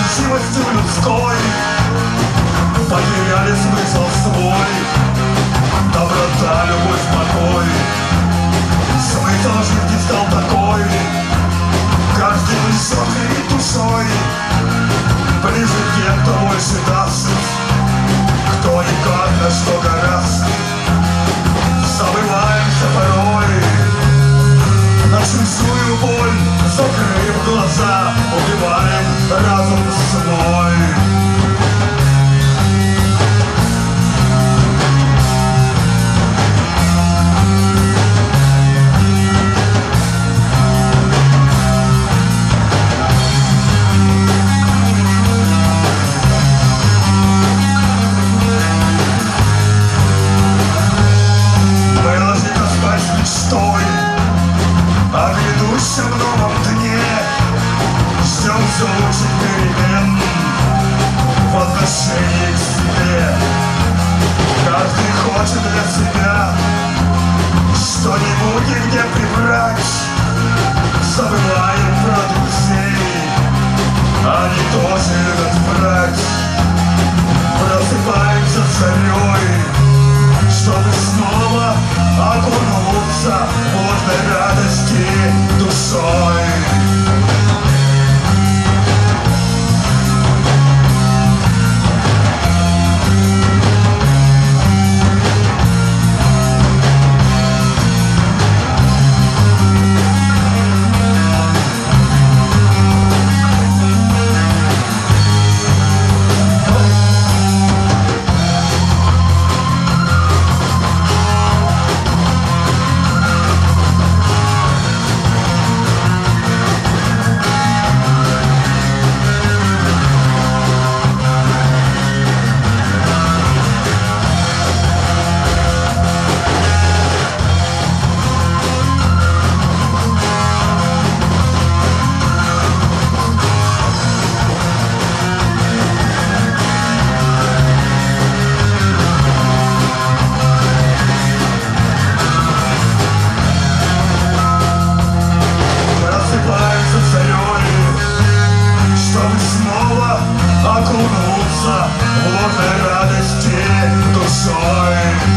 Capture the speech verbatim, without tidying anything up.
Отзывчивостью людской потеряли смысл свой. Доброта, любовь, покой. Смысл жизни стал такой. Каждый несет перед душой. Ближе тем, кто больше даст, кто и как, на что гораст. Забываемся порой на чужую боль, закрыв глаза, убиваем разум свой. О грядущем новом дне ждем все лучших перемен в отношении к себе. Каждый хочет для себя что-нибудь и где прибрать. Забываем про друзей, они тоже любят врать. Просыпаемся зарей, чтобы снова окунуться в водной радости душой. Окунуться в водной радости душой.